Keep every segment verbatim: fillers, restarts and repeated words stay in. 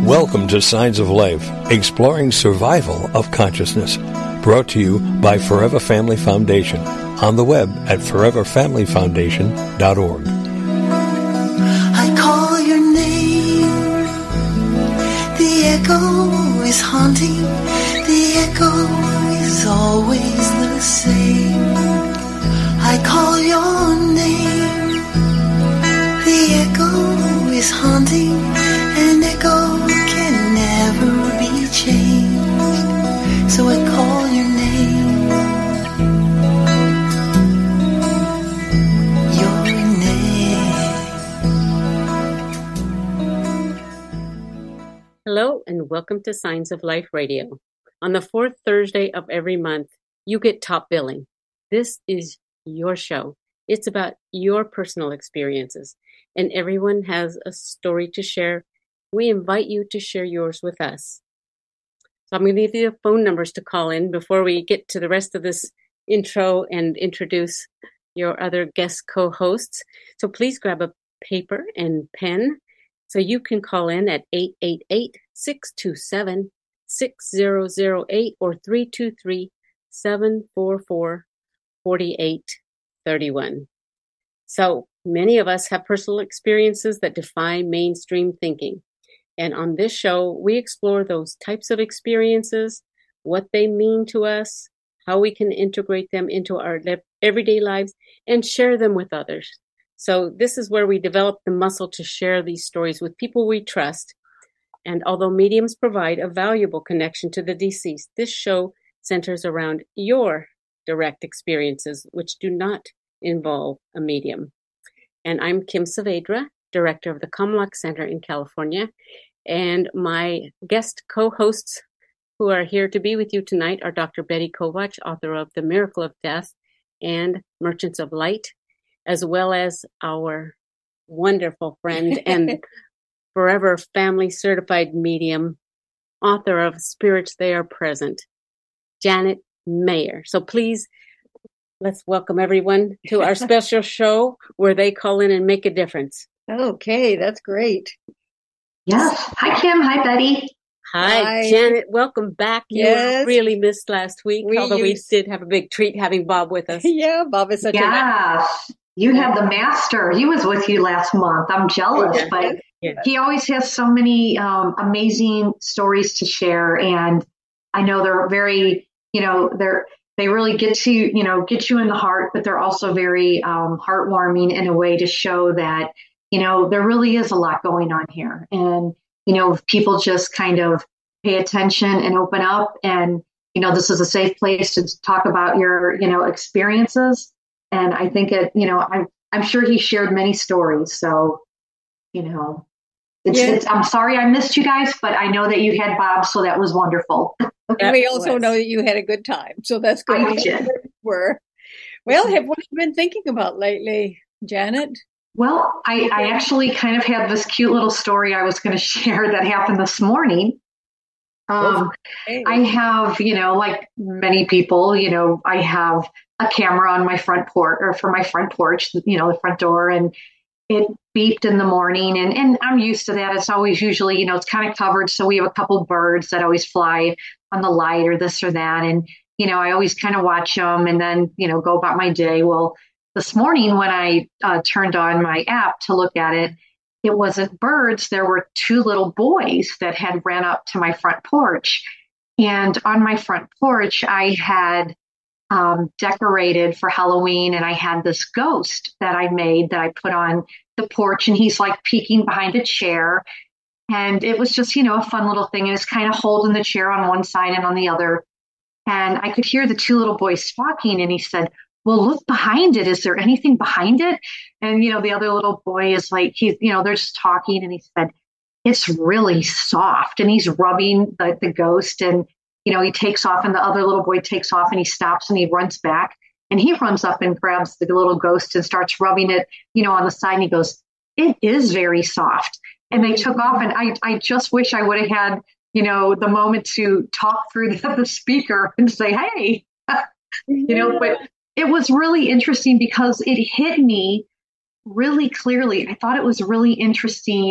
Welcome to Signs of Life, exploring survival of consciousness. Brought to you by Forever Family Foundation. On the web at forever family foundation dot org. I call your name. The echo is haunting. The echo is always the same. I call your name. The echo is haunting. An echo can never be changed. So I call your name. Your name. Hello and welcome to Signs of Life Radio. On the fourth Thursday of every month, you get top billing. This is your show. It's about your personal experiences, and everyone has a story to share. We invite you to share yours with us. So I'm going to give you the phone numbers to call in before we get to the rest of this intro and introduce your other guest co-hosts. So please grab a paper and pen so you can call in at eight eight eight, six two seven, six zero zero eight or three two three, seven four four, four eight three one. So many of us have personal experiences that defy mainstream thinking. And on this show, we explore those types of experiences, what they mean to us, how we can integrate them into our everyday lives, and share them with others. So this is where we develop the muscle to share these stories with people we trust. And although mediums provide a valuable connection to the deceased, this show centers around your direct experiences, which do not involve a medium. And I'm Kim Saavedra, director of the Comlock Center in California. And my guest co-hosts who are here to be with you tonight are Doctor Betty Kovach, author of The Miracle of Death and Merchants of Light, as well as our wonderful friend and Forever Family Certified Medium, author of Spirits They Are Present, Janet Mayer. So please, let's welcome everyone to our special show where they call in and make a difference. Okay, that's great. Yes. Hi, Kim. Hi, Betty. Hi, Hi. Janet. Welcome back. You Yes. were really missed last week, We although we used- did have a big treat having Bob with us. Yeah, Bob is such a Yes. You have the master. He was with you last month. I'm jealous, Yeah. but Yeah. he always has so many um, amazing stories to share. And I know they're very, you know, they're, they really get to, you know, get you in the heart, but they're also very um, heartwarming in a way to show that, you know, there really is a lot going on here. And, you know, if people just kind of pay attention and open up and, you know, this is a safe place to talk about your, you know, experiences. And I think it, you know, I'm, I'm sure he shared many stories. So, you know, it's, Yeah. it's, I'm sorry I missed you guys, but I know that you had Bob. So that was wonderful. And we also was. know that you had a good time, so that's good. I did. Were. Well, have what have you been thinking about lately, Janet? Well, I, I actually kind of had this cute little story I was going to share that happened this morning. Um, Okay. I have, you know, like many people, you know, I have a camera on my front porch or for my front porch, you know, the front door, and it beeped in the morning, and, and I'm used to that. It's always usually, you know, it's kind of covered. So we have a couple birds that always fly on the light or this or that. And, you know, I always kind of watch them and then, you know, go about my day. Well, this morning when I uh, turned on my app to look at it, it wasn't birds. There were two little boys that had ran up to my front porch. And on my front porch, I had um, decorated for Halloween, and I had this ghost that I made that I put on the porch, and he's like peeking behind a chair. And it was just, you know, a fun little thing. And it's kind of holding the chair on one side and on the other. And I could hear the two little boys talking, and he said, well, look behind it. Is there anything behind it? And, you know, the other little boy is like, he's, you know, they're just talking, and he said, it's really soft. And he's rubbing the, the ghost, and, you know, he takes off, and the other little boy takes off, and he stops and he runs back, and he runs up and grabs the little ghost and starts rubbing it, you know, on the side. And he goes, it is very soft. And they took off, and I, I just wish I would have had, you know, the moment to talk through the, the speaker and say, hey, you know, but it was really interesting because it hit me really clearly. I thought it was really interesting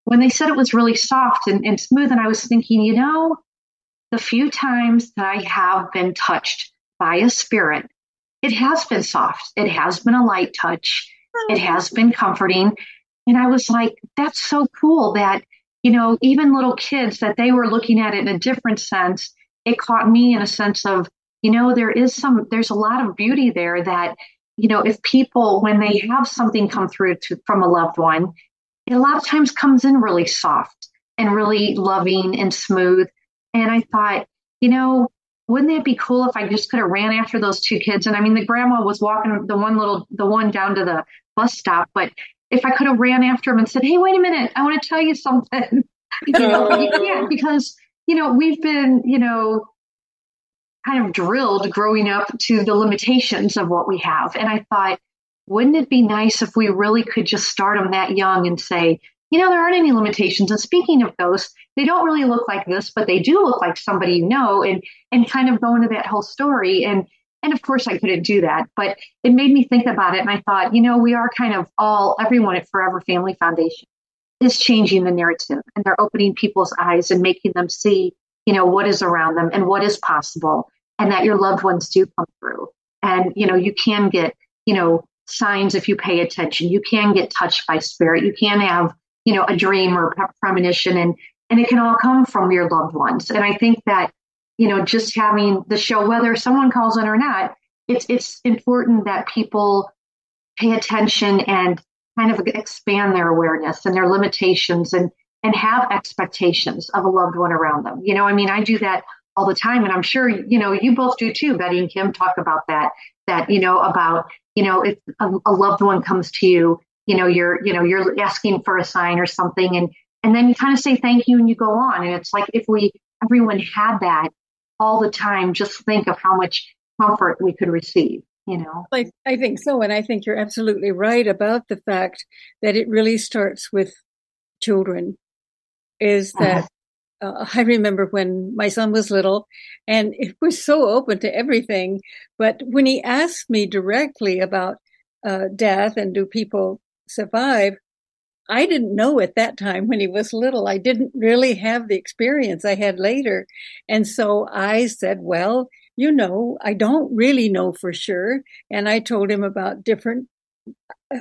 when they said it was really soft and, and smooth, and I was thinking, you know, the few times that I have been touched by a spirit, it has been soft. It has been a light touch. It has been comforting. And I was like, that's so cool that, you know, even little kids, that they were looking at it in a different sense. It caught me in a sense of, you know, there is some, there's a lot of beauty there that, you know, if people, when they have something come through to, from a loved one, it a lot of times comes in really soft and really loving and smooth. And I thought, you know, wouldn't it be cool if I just could have ran after those two kids? And I mean, the grandma was walking the one little, the one down to the bus stop, but if I could have ran after him and said, hey, wait a minute, I want to tell you something. You know, you can't, because, you know, we've been, you know, kind of drilled growing up to the limitations of what we have. And I thought, wouldn't it be nice if we really could just start them that young and say, you know, there aren't any limitations. And speaking of ghosts, they don't really look like this, but they do look like somebody you know, and and kind of go into that whole story. And and of course, I couldn't do that, but it made me think about it. And I thought, you know, we are kind of all, everyone at Forever Family Foundation is changing the narrative, and they're opening people's eyes and making them see, you know, what is around them and what is possible, and that your loved ones do come through. And, you know, you can get, you know, signs if you pay attention. You can get touched by spirit. You can have, you know, a dream or a premonition, and, and it can all come from your loved ones. And I think that, you know, just having the show, whether someone calls in or not, it's, it's important that people pay attention and kind of expand their awareness and their limitations, and, and have expectations of a loved one around them. You know, I mean, I do that all the time. And I'm sure, you know, you both do too. Betty and Kim talk about that, that, you know, about, you know, if a, a loved one comes to you, you know, you're, you know, you're asking for a sign or something, and, and then you kind of say thank you and you go on. And it's like, if we, everyone had that all the time, just think of how much comfort we could receive, you know? Like, I think so. And I think you're absolutely right about the fact that it really starts with children, is that uh, I remember when my son was little, and it was so open to everything. But when he asked me directly about uh, death and do people survive, I didn't know at that time when he was little. I didn't really have the experience I had later. And so I said, well, you know, I don't really know for sure. And I told him about different uh,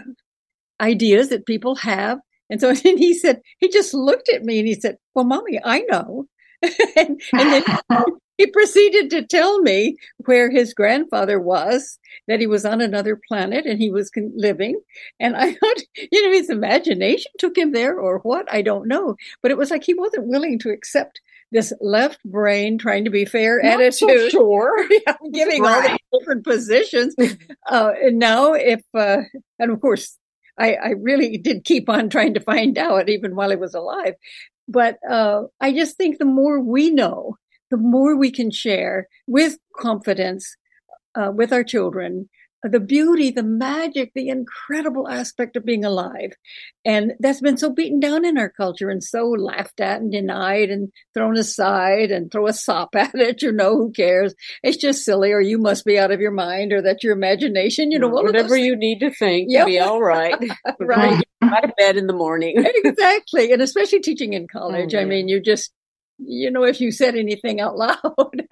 ideas that people have. And so and he said, he just looked at me and he said, well, Mommy, I know. and, and then he proceeded to tell me where his grandfather was, that he was on another planet and he was living. And I thought, you know, his imagination took him there or what, I don't know. But it was like he wasn't willing to accept this left brain trying to be fair Not attitude. so sure. Yeah, giving right. all the different positions. uh, and now if, uh, and of course, I, I really did keep on trying to find out even while he was alive. But uh, I just think the more we know, the more we can share with confidence uh, with our children, the beauty, the magic, the incredible aspect of being alive. And that's been so beaten down in our culture and so laughed at and denied and thrown aside, and throw a sop at it. You know, who cares? It's just silly, or you must be out of your mind, or that's your imagination. You know, well, whatever you need to think yep. to be all right. Right. Get out of bed in the morning. Exactly. And especially teaching in college. Oh, I mean, you just, you know, if you said anything out loud.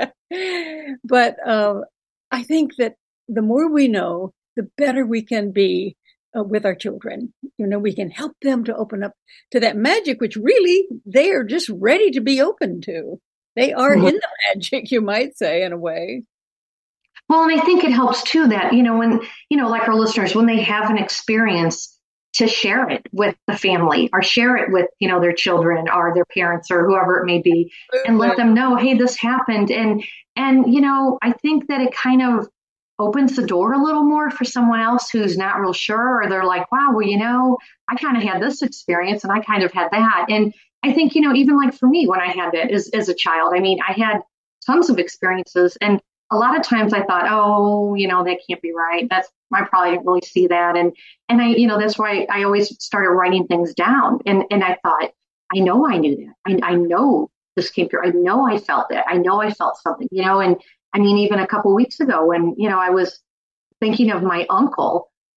But uh, I think that the more we know, the better we can be uh, with our children. You know, we can help them to open up to that magic, which really they are just ready to be open to. They are mm-hmm. in the magic, you might say, in a way. Well, and I think it helps too that, you know, when, you know, like our listeners, when they have an experience, to share it with the family, or share it with, you know, their children or their parents or whoever it may be, and let them know, hey, this happened. And, and, you know, I think that it kind of opens the door a little more for someone else who's not real sure, or they're like, wow, well, you know, I kind of had this experience and I kind of had that. And I think, you know, even like for me, when I had it as, as a child, I mean, I had tons of experiences, and a lot of times I thought, oh, you know, that can't be right. That's, I probably didn't really see that. And, and I, you know, that's why I always started writing things down. And, and I thought, I know I knew that. I, I know this came through. I know I felt it. I know I felt something, you know, and I mean, even a couple of weeks ago when, you know, I was thinking of my uncle,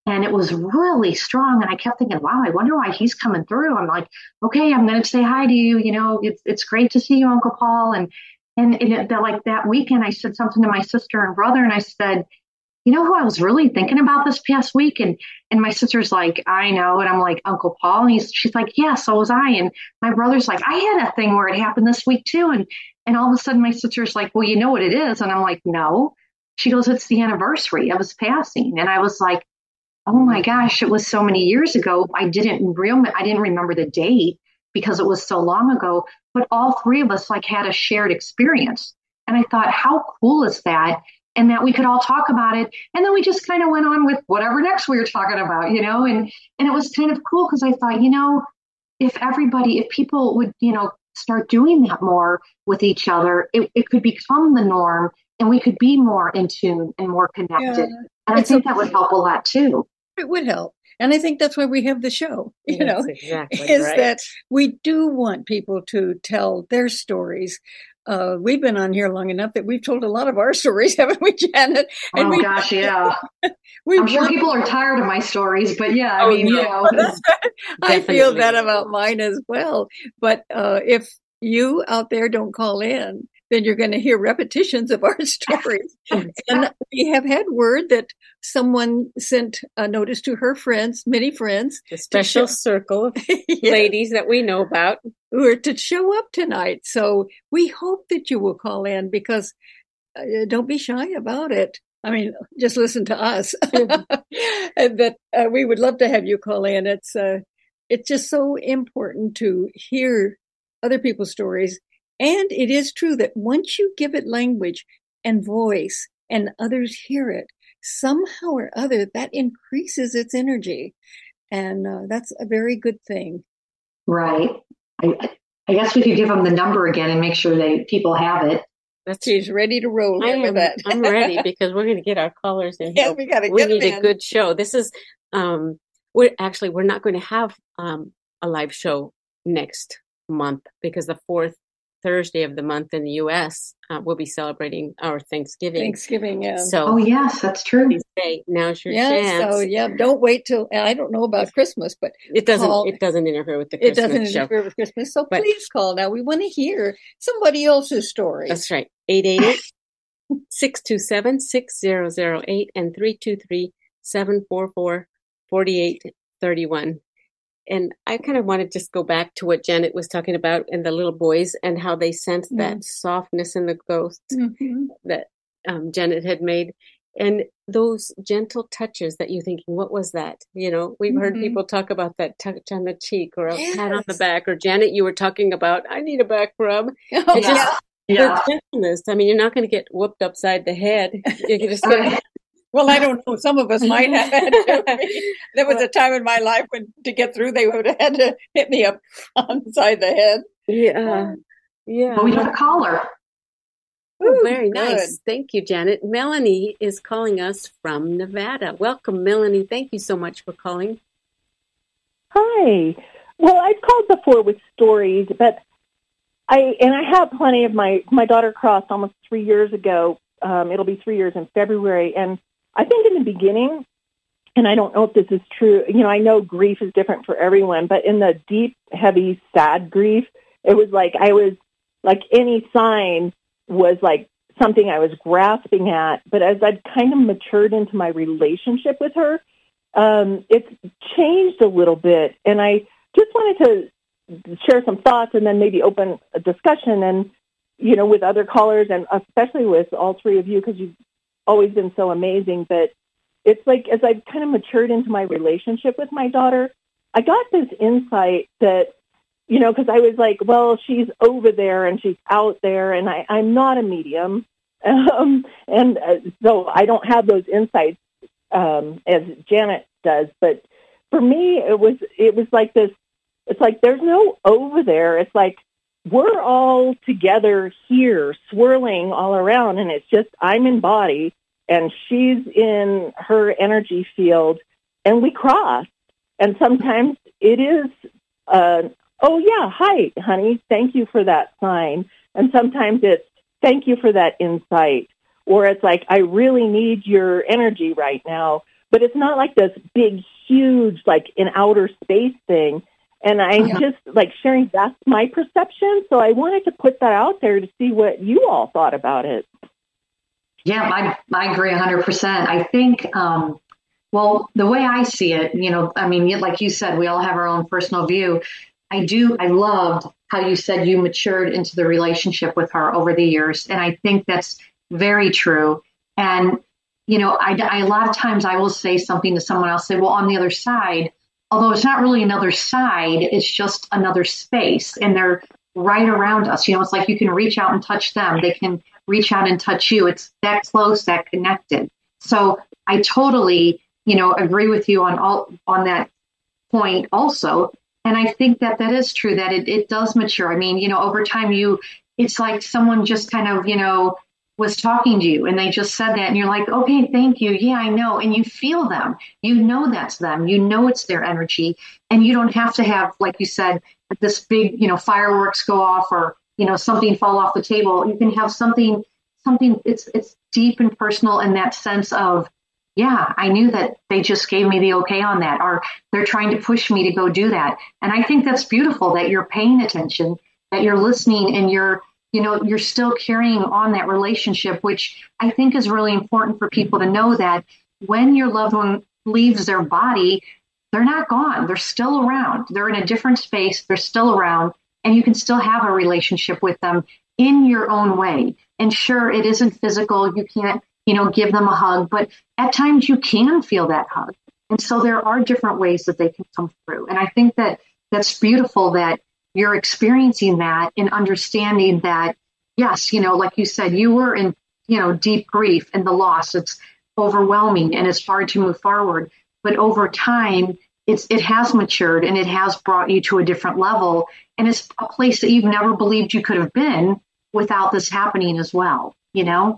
and it was really strong. And I kept thinking, wow, I wonder why he's coming through. I'm like, okay, I'm going to say hi to you. You know, it's it's great to see you, Uncle Paul. And and, and it, like that weekend, I said something to my sister and brother, and I said, you know who I was really thinking about this past week? And and my sister's like, I know. And I'm like, Uncle Paul. And he's, she's like, yeah, so was I. And my brother's like, I had a thing where it happened this week too. And and all of a sudden my sister's like, well, you know what it is? And I'm like, no. She goes, it's the anniversary of his passing. And I was like, oh my gosh, it was so many years ago. I didn't real I didn't remember the date because it was so long ago. But all three of us like had a shared experience. And I thought, how cool is that? And that we could all talk about it. And then we just kind of went on with whatever next we were talking about, you know, and, and it was kind of cool because I thought, you know, if everybody, if people would, you know, start doing that more with each other, it, it could become the norm and we could be more in tune and more connected. Yeah, and I think that would help a lot too. It would help. And I think that's why we have the show, you That's know, exactly is right. that we do want people to tell their stories. Uh, we've been on here long enough that we've told a lot of our stories, haven't we, Janet? And oh, we, gosh, yeah. we I'm sure people are tired of my stories, but yeah, I oh, mean, yeah. you know. I feel that about mine as well. But uh, if you out there don't call in, then you're going to hear repetitions of our stories. And we have had word that someone sent a notice to her friends, many friends. A special circle of yes. ladies that we know about. Who are to show up tonight. So we hope that you will call in because uh, don't be shy about it. I mean, just listen to us. And that uh, we would love to have you call in. It's uh, it's just so important to hear other people's stories. And it is true that once you give it language and voice and others hear it, somehow or other, that increases its energy. And uh, that's a very good thing. Right. I, I guess we could give them the number again and make sure that people have it. That's She's ready to roll. I am, with that. I'm ready because we're going to get our callers in. Yeah, we got to get We need in. a good show. This is, um, we're actually, we're not going to have um, a live show next month because the fourth Thursday of the month in the U S uh, we'll be celebrating our Thanksgiving. Thanksgiving, yeah. So, oh yes, that's true. Say, now's your yeah, chance. So yeah, don't wait till. I don't know about Christmas, but it doesn't. Call, it doesn't interfere with the Christmas It doesn't show. interfere with Christmas. So but, please call now. We want to hear somebody else's story. That's right. eight eight eight, six two seven, six zero zero eight and three two three, seven four four, four eight three one. And I kind of want to just go back to what Janet was talking about and the little boys and how they sense mm-hmm. that softness in the ghosts mm-hmm. that um, Janet had made. And those gentle touches that you're thinking, what was that? You know, we've mm-hmm. heard people talk about that touch on the cheek or a yes. pat on the back. Or Janet, you were talking about, I need a back rub. Oh, it's yeah. just yeah. the gentleness. I mean, you're not going to get whooped upside the head. You're just going to... Well, I don't know. Some of us might have had to. There was a time in my life when to get through, they would have had to hit me up inside the head. Yeah. Yeah. But we have a caller. Oh, very nice. Thank you, Janet. Melanie is calling us from Nevada. Welcome, Melanie. Thank you so much for calling. Hi. Well, I've called before with stories, but I, and I have plenty of my, my daughter crossed almost three years ago. Um, it'll be three years in February. And I think in the beginning, and I don't know if this is true, you know, I know grief is different for everyone, but in the deep, heavy, sad grief, it was like I was, like any sign was like something I was grasping at. But as I've kind of matured into my relationship with her, um, it's changed a little bit. And I just wanted to share some thoughts and then maybe open a discussion and, you know, with other callers and especially with all three of you, because you've always been so amazing. But it's like, as I've kind of matured into my relationship with my daughter, I got this insight that, you know, because I was like, well, she's over there and she's out there and I, I'm not a medium. Um, and uh, so I don't have those insights um, as Janet does. But for me, it was, it was like this, it's like, there's no over there. It's like, we're all together here, swirling all around, and it's just I'm in body, and she's in her energy field, and we cross. And sometimes it is, uh, oh, yeah, hi, honey, thank you for that sign. And sometimes it's, thank you for that insight. Or it's like, I really need your energy right now. but it's not like this big, huge, like in outer space thing. And I'm Yeah. just like sharing, that's my perception. So I wanted to put that out there to see what you all thought about it. Yeah, I, I agree one hundred percent. I think, um, well, the way I see it, you know, I mean, like you said, we all have our own personal view. I do, I loved how you said you matured into the relationship with her over the years. And I think that's very true. And, you know, I, I a lot of times I will say something to someone else, say, well, on the other side, although it's not really another side, it's just another space. And they're right around us. You know, it's like you can reach out and touch them. They can reach out and touch you. It's that close, that connected. So I totally, you know, agree with you on all on that point also. And I think that that is true, that it, it does mature. I mean, you know, over time, you, it's like someone just kind of, you know, was talking to you and they just said that and you're like, okay, thank you. Yeah, I know. And you feel them, you know, that's them, you know, it's their energy, and you don't have to have, like you said, this big, you know, fireworks go off or, you know, something fall off the table. You can have something, something it's, it's deep and personal in that sense of, yeah, I knew that they just gave me the okay on that, or they're trying to push me to go do that. And I think that's beautiful that you're paying attention, that you're listening, and you're, you know, you're still carrying on that relationship, which I think is really important for people to know, that when your loved one leaves their body, they're not gone. They're still around. They're in a different space. They're still around, and you can still have a relationship with them in your own way. And sure, it isn't physical. You can't, you know, give them a hug, but at times you can feel that hug. And so there are different ways that they can come through. And I think that that's beautiful that you're experiencing that and understanding that, yes, you know, like you said, you were in, you know, deep grief and the loss. It's overwhelming and it's hard to move forward. But over time, it's, it has matured and it has brought you to a different level. And it's a place that you've never believed you could have been without this happening as well, you know?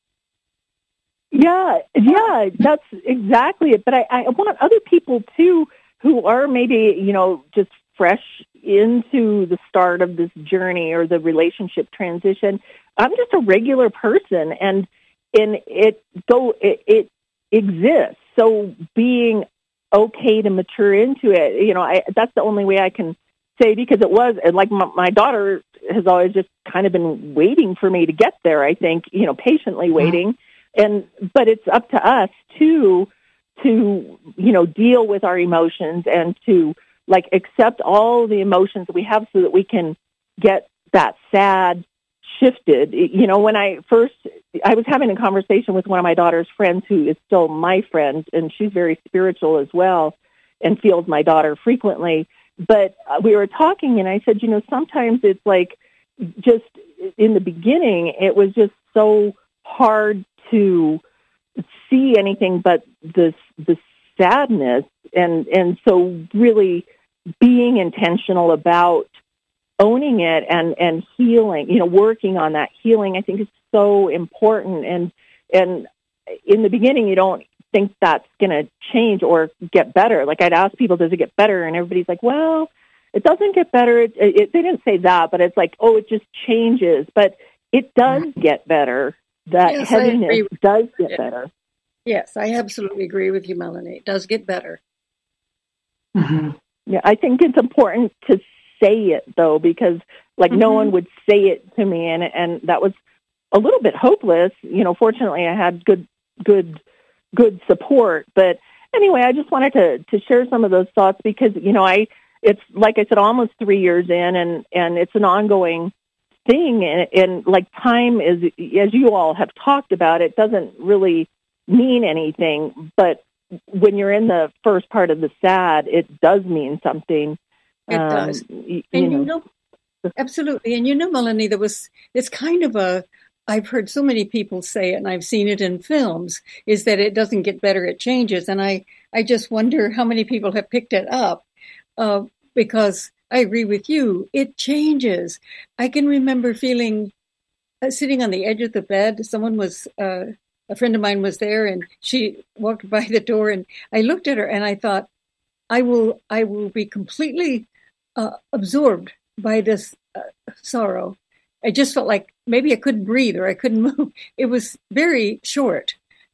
Yeah, yeah, that's exactly it. But I, I want other people too who are maybe, you know, just fresh into the start of this journey or the relationship transition. I'm just a regular person, and and it go it, it exists. So being okay to mature into it, you know, I, that's the only way I can say, because it was like my, my daughter has always just kind of been waiting for me to get there. I think, you know, patiently waiting. Mm-hmm. And, but it's up to us to, to, you know, deal with our emotions and to like accept all the emotions that we have so that we can get that sad shifted. You know, when I first, I was having a conversation with one of my daughter's friends who is still my friend, and she's very spiritual as well and feels my daughter frequently. But we were talking and I said, you know, sometimes it's like just in the beginning, it was just so hard to see anything but this the sadness, and and so really being intentional about owning it and and healing, you know, working on that healing, I think is so important. And and in the beginning, you don't think that's going to change or get better. Like I'd ask people, does it get better? And everybody's like, well, it doesn't get better. It, it, they didn't say that, but it's like, oh, it just changes. But it does get better. That yes, heaviness does get better. Yes, I absolutely agree with you, Melanie. It does get better. Mm-hmm. Yeah, I think it's important to say it, though, because, like, mm-hmm. no one would say it to me, and and that was a little bit hopeless. You know, fortunately, I had good, good, good support. But anyway, I just wanted to to share some of those thoughts because, you know, I it's like I said, almost three years in, and and it's an ongoing thing, and, and like time is, as you all have talked about, it doesn't really mean anything, but when you're in the first part of the sad, it does mean something. It um, does. You, and know. you know, absolutely. And you know, Melanie, there was, it's kind of a, I've heard so many people say it, and I've seen it in films, is that it doesn't get better, it changes. And I, I just wonder how many people have picked it up, uh, because I agree with you. It changes. I can remember feeling uh, sitting on the edge of the bed. Someone was, uh, a friend of mine was there, and she walked by the door, and I looked at her and I thought, I will, I will be completely uh, absorbed by this uh, sorrow. I just felt like maybe I couldn't breathe or I couldn't move. It was very short,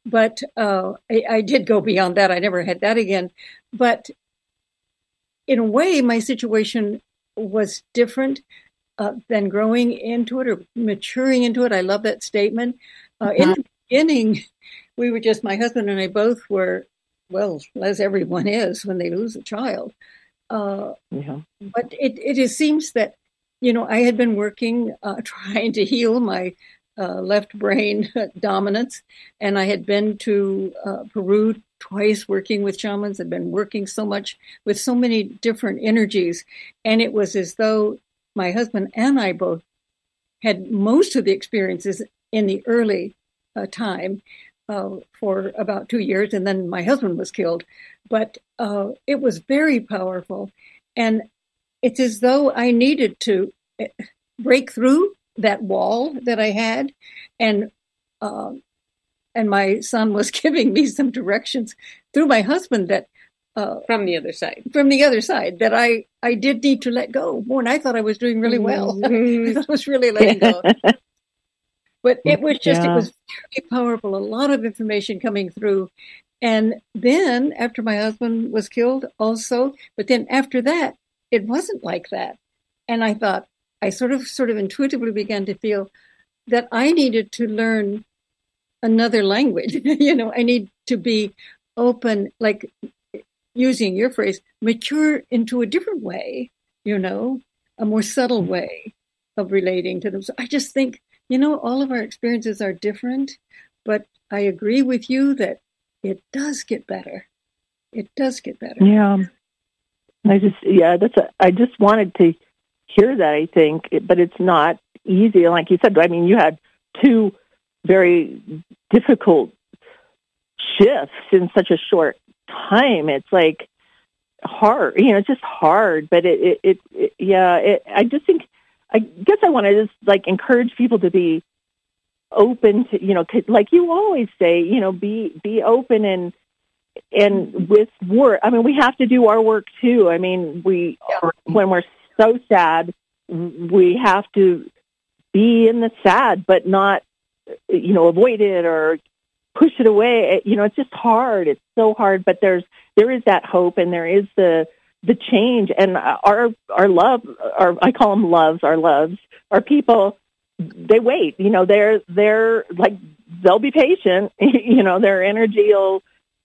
But uh, I, I did go beyond that. I never had that again. But in a way, my situation was different uh, than growing into it or maturing into it. I love that statement. Uh, mm-hmm. In the beginning, we were just, my husband and I both were, well, as everyone is when they lose a child. Uh, yeah. But it, it is, seems that, you know, I had been working, uh, trying to heal my uh, left brain dominance, and I had been to uh, Peru twice working with shamans. I'd been working so much with so many different energies, and it was as though my husband and I both had most of the experiences in the early uh, time uh, for about two years, and then my husband was killed. But uh, it was very powerful, and it's as though I needed to break through that wall that I had, and uh, and my son was giving me some directions through my husband that uh, from the other side, from the other side, that I I did need to let go more, and I thought I was doing really well. I thought I was really letting go, but it was just yeah. it was very powerful. A lot of information coming through. And then after my husband was killed also, but then after that, it wasn't like that. And I thought, I sort of sort of intuitively began to feel that I needed to learn another language. You know, I need to be open, like using your phrase, mature into a different way, you know, a more subtle way of relating to them. So I just think, you know, all of our experiences are different, but I agree with you that it does get better. It does get better. Yeah. I just, yeah, that's a, I just wanted to hear that, I think, but it's not easy. Like you said, I mean, you had two very difficult shifts in such a short time. It's like hard, you know, it's just hard, but it, it, it, it yeah, it, I just think, I guess I want to just like encourage people to be open to, you know, like you always say, you know, be, be open and, and with work, I mean, we have to do our work too. I mean, we, yeah. when we're so sad, we have to be in the sad, but not, you know, avoid it or push it away. You know, it's just hard. It's so hard, but there's, there is that hope and there is the, the change. And our, our love, our, I call them loves, our loves, our people, they wait, you know, they're, they're like, they'll be patient, you know, their energy will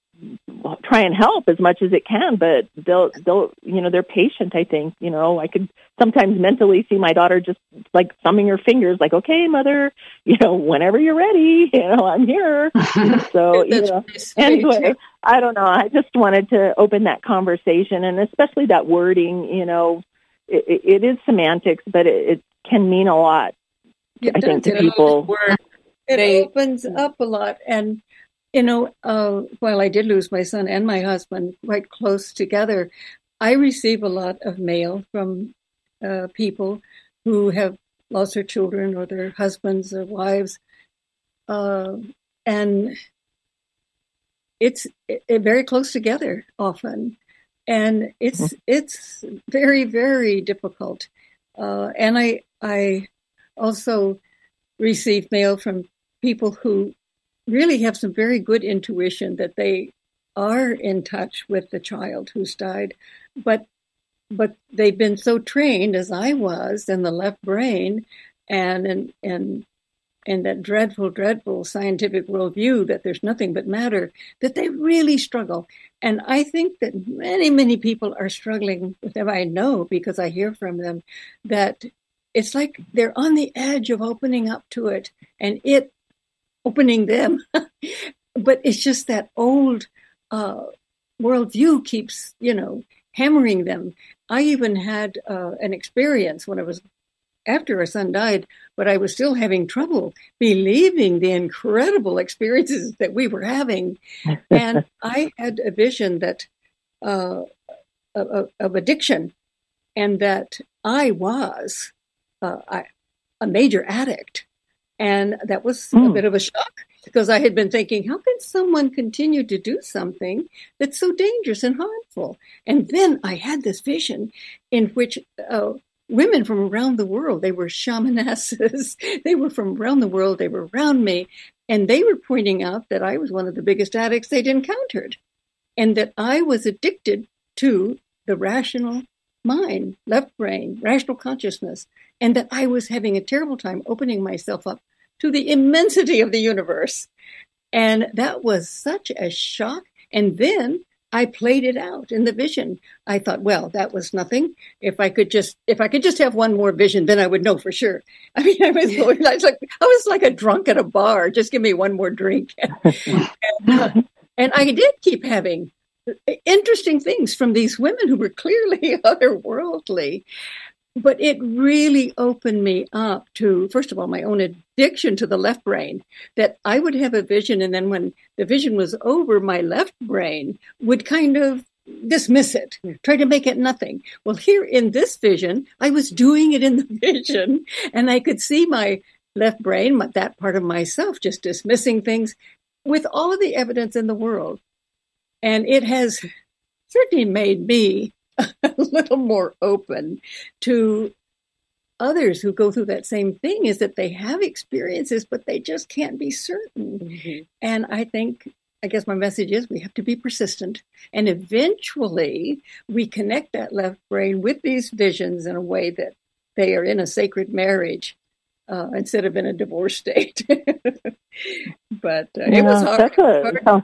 try and help as much as it can, but they'll, they'll, you know, they're patient. I think, you know, I could sometimes mentally see my daughter just like thumbing her fingers, like, okay, mother, you know, whenever you're ready, you know, I'm here. So, you know, anyway, I don't know. I just wanted to open that conversation, and especially that wording, you know, it, it is semantics, but it, it can mean a lot. It I think to people. It they, opens up a lot. And, you know, uh, while I did lose my son and my husband quite close together, I receive a lot of mail from uh, people who have lost their children or their husbands or wives. Uh, and it's it, it very close together often. And it's mm-hmm. it's very, very difficult. Uh, and I I also receive mail from people who really have some very good intuition that they are in touch with the child who's died, but but they've been so trained, as I was, in the left brain and and and and that dreadful, dreadful scientific worldview that there's nothing but matter, that they really struggle. And I think that many, many people are struggling with them. I know because I hear from them that it's like they're on the edge of opening up to it and it opening them. But it's just that old uh, worldview keeps, you know, hammering them. I even had uh, an experience when I was, after our son died, but I was still having trouble believing the incredible experiences that we were having. And I had a vision that uh, of, of addiction, and that I was Uh, I, a major addict. And that was mm. a bit of a shock because I had been thinking, how can someone continue to do something that's so dangerous and harmful? And then I had this vision in which uh, women from around the world, they were shamanesses, they were from around the world, they were around me. And they were pointing out that I was one of the biggest addicts they'd encountered, and that I was addicted to the rational mind, left brain, rational consciousness, and that I was having a terrible time opening myself up to the immensity of the universe. And that was such a shock. And then I played it out in the vision. I thought, well, that was nothing. If I could just, if I could just have one more vision, then I would know for sure. I mean, I was, I was like, I was like a drunk at a bar. Just give me one more drink. and, uh, and I did keep having interesting things from these women who were clearly otherworldly. But it really opened me up to, first of all, my own addiction to the left brain, that I would have a vision, and then when the vision was over, my left brain would kind of dismiss it, try to make it nothing. Well, here in this vision, I was doing it in the vision, and I could see my left brain, that part of myself, just dismissing things with all of the evidence in the world. And it has certainly made me a little more open to others who go through that same thing, is that they have experiences, but they just can't be certain. Mm-hmm. And I think, I guess my message is we have to be persistent. And eventually we connect that left brain with these visions in a way that they are in a sacred marriage uh, instead of in a divorce state. But uh, yeah, it was hard. That's a, sounds,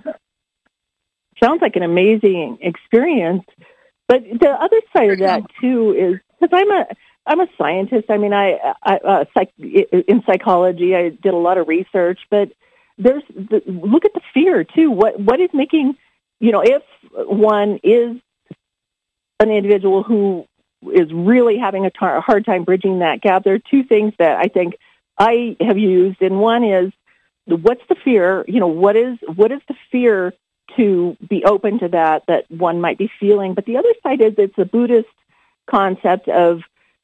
sounds like an amazing experience. But the other side of that too is, because I'm a I'm a scientist. I mean, I, I uh, psych, in psychology, I did a lot of research. But there's the, look at the fear too. What what is making, you know, if one is an individual who is really having a, tar- a hard time bridging that gap, there are two things that I think I have used, and one is the, what's the fear? You know, what is what is the fear to be open to that, that one might be feeling. But the other side is it's a Buddhist concept of,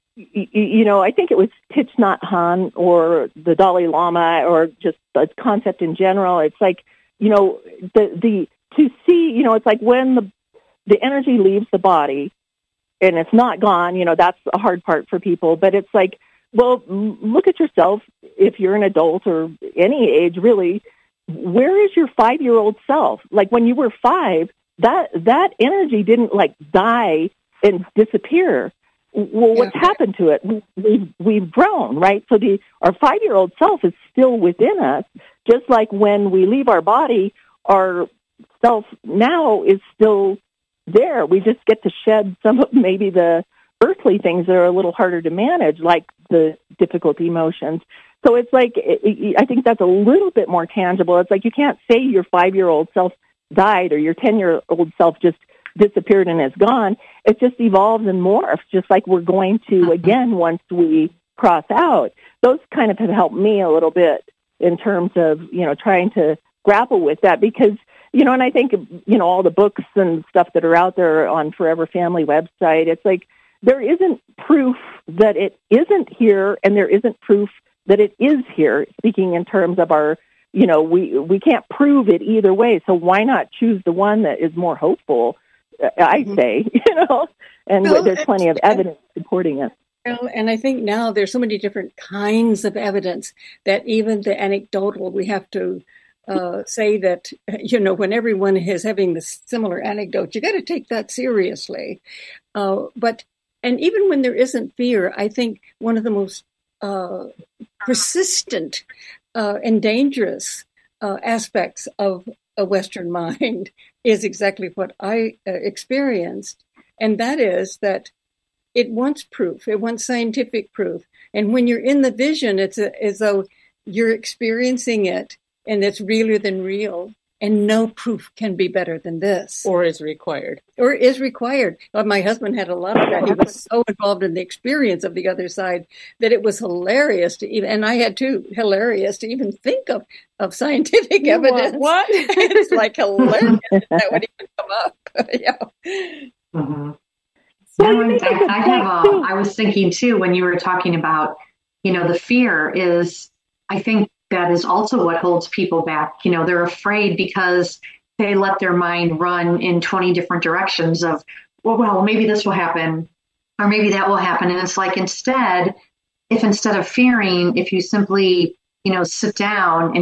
you know, I think it was Thich Nhat Hanh or the Dalai Lama or just the concept in general. It's like, you know, the, the, to see, you know, it's like when the, the energy leaves the body and it's not gone, you know, that's a hard part for people. But it's like, well, look at yourself. If you're an adult or any age, really, where is your five-year-old self? Like when you were five, that that energy didn't like die and disappear. Well, what's yeah. happened to it? We've we've grown, right? So the our five-year-old self is still within us. Just like when we leave our body, our self now is still there. We just get to shed some of maybe the earthly things that are a little harder to manage, like the difficult emotions. So it's like, I think that's a little bit more tangible. It's like you can't say your five-year-old self died or your ten-year-old self just disappeared and is gone. It just evolves and morphs, just like we're going to again once we cross out. Those kind of have helped me a little bit in terms of, you know, trying to grapple with that because, you know, and I think, you know, all the books and stuff that are out there on Forever Family website, it's like there isn't proof that it isn't here and there isn't proof that it is here, speaking in terms of our, you know, we, we can't prove it either way. So why not choose the one that is more hopeful, I say, you know, and well, there's plenty of evidence supporting it. Well, and I think now there's so many different kinds of evidence that even the anecdotal, we have to uh, say that, you know, when everyone is having this similar anecdote, you got to take that seriously. Uh, but, and even when there isn't fear, I think one of the most Uh, persistent uh, and dangerous uh, aspects of a Western mind is exactly what I uh, experienced. And that is that it wants proof. It wants scientific proof. And when you're in the vision, it's a, as though you're experiencing it and it's realer than real. And no proof can be better than this. Or is required. Or is required. But my husband had a lot of that. He was so involved in the experience of the other side that it was hilarious to even, and I had too, hilarious to even think of, of scientific you evidence. What? It's like hilarious that would even come up. Yeah. Mm-hmm. So I, I have a, I was thinking too, when you were talking about, you know, the fear is, I think, that is also what holds people back. You know, they're afraid because they let their mind run in twenty different directions of, well, well, maybe this will happen, or maybe that will happen. And it's like, instead, if instead of fearing, if you simply, you know, sit down and just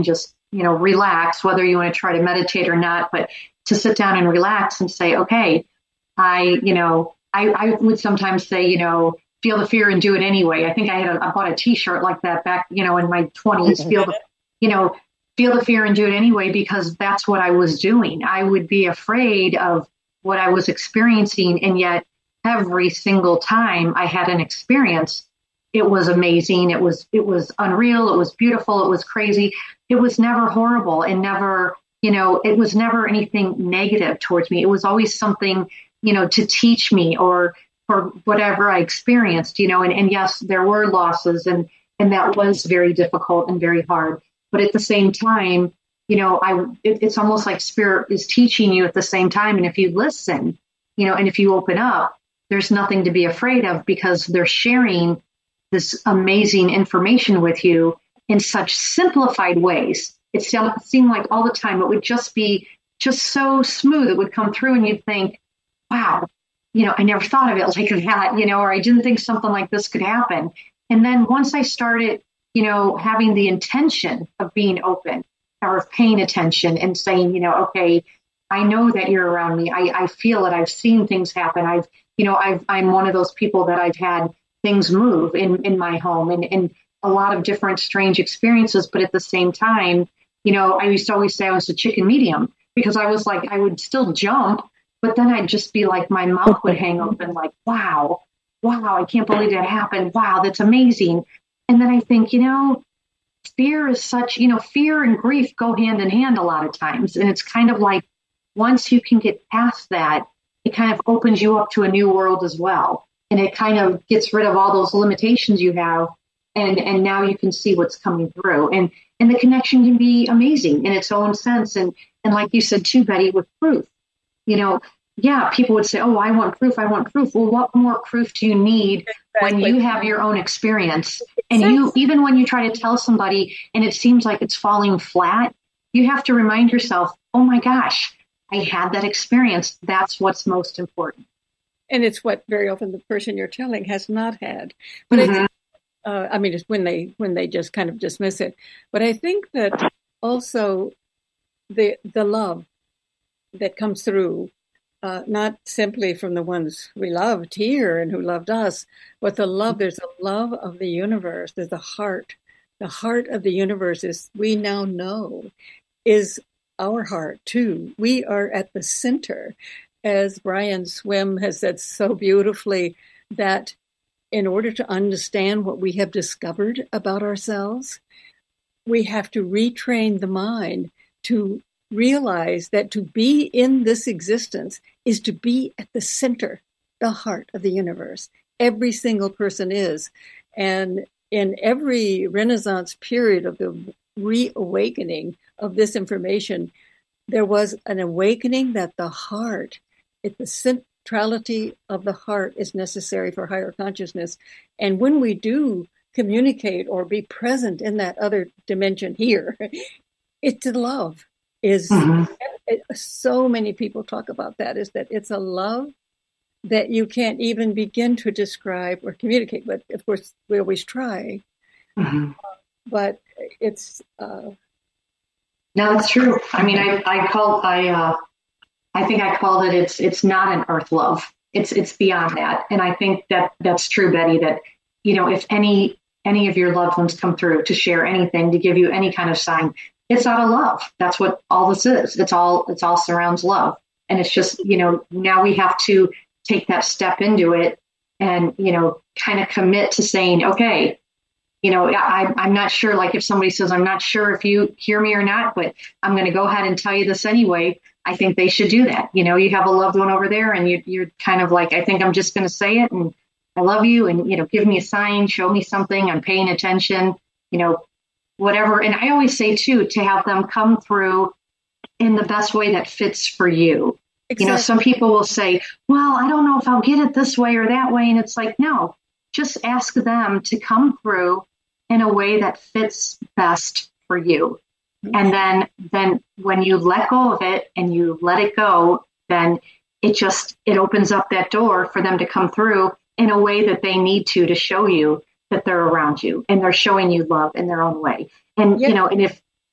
you know, relax, whether you want to try to meditate or not, but to sit down and relax and say, okay, I, you know, I, I would sometimes say, you know, feel the fear and do it anyway. I think I had a, I bought a t-shirt like that back, you know, in my twenties, feel the, you know, feel the fear and do it anyway, because that's what I was doing. I would be afraid of what I was experiencing. And yet every single time I had an experience, it was amazing. It was, it was unreal. It was beautiful. It was crazy. It was never horrible and never, you know, it was never anything negative towards me. It was always something, you know, to teach me or, or whatever I experienced, you know, and, and yes, there were losses and, and that was very difficult and very hard. But at the same time, you know, I, it, it's almost like spirit is teaching you at the same time. And if you listen, you know, and if you open up, there's nothing to be afraid of because they're sharing this amazing information with you in such simplified ways. It seemed like all the time it would just be just so smooth. It would come through and you'd think, wow, you know, I never thought of it like that, you know, or I didn't think something like this could happen. And then once I started, you know, having the intention of being open or of paying attention and saying, you know, okay, I know that you're around me. I, I feel it. I've seen things happen. I've, you know, I've, I'm one of those people that I've had things move in, in my home and, and a lot of different strange experiences. But at the same time, you know, I used to always say I was a chicken medium because I was like, I would still jump, but then I'd just be like, my mouth would hang open like, wow, wow, I can't believe that happened. Wow, that's amazing. And then I think, you know, fear is such, you know, fear and grief go hand in hand a lot of times. And it's kind of like, once you can get past that, it kind of opens you up to a new world as well. And it kind of gets rid of all those limitations you have. And, and now you can see what's coming through. And, and the connection can be amazing in its own sense. And, and like you said too, Betty, with proof, you know, yeah, people would say, oh, I want proof. I want proof. Well, what more proof do you need exactly. when you have your own experience? And you, even when you try to tell somebody and it seems like it's falling flat, you have to remind yourself, oh my gosh, I had that experience. That's what's most important. And it's what very often the person you're telling has not had. But mm-hmm. I, think, uh, I mean, it's when they when they just kind of dismiss it. But I think that also the the love that comes through, uh, not simply from the ones we loved here and who loved us, but the love. There's a love of the universe. There's a heart. The heart of the universe is, we now know, is our heart too. We are at the center. As Brian Swimme has said so beautifully, that in order to understand what we have discovered about ourselves, we have to retrain the mind to realize that to be in this existence is to be at the center, the heart of the universe. Every single person is. And in every Renaissance period of the reawakening of this information, there was an awakening that the heart, it, the centrality of the heart is necessary for higher consciousness. And when we do communicate or be present in that other dimension here, it's love. Is mm-hmm. it, so many people talk about that, is that it's a love that you can't even begin to describe or communicate. But of course, we always try. Mm-hmm. Uh, but it's... Uh, No, that's true. I mean, I, I call, I, uh, I think I called it, it's, it's not an earth love. It's, it's beyond that. And I think that that's true, Betty, that, you know, if any, any of your loved ones come through to share anything, to give you any kind of sign, it's out of love. That's what all this is. It's all, it's all surrounds love. And it's just, you know, now we have to take that step into it and, you know, kind of commit to saying, okay, you know, I, I'm not sure, like if somebody says, I'm not sure if you hear me or not, but I'm going to go ahead and tell you this anyway. I think they should do that. You know, you have a loved one over there and you, you're kind of like, I think I'm just going to say it and I love you and, you know, give me a sign, show me something, I'm paying attention, you know, whatever. And I always say too, to have them come through in the best way that fits for you. Exactly. You know, some people will say, well, I don't know if I'll get it this way or that way. And it's like, no, just ask them to come through in a way that fits best for you. And then, then when you let go of it and you let it go, then it just, it opens up that door for them to come through in a way that they need to, to show you that they're around you and they're showing you love in their own way. And, yeah. you know, and if,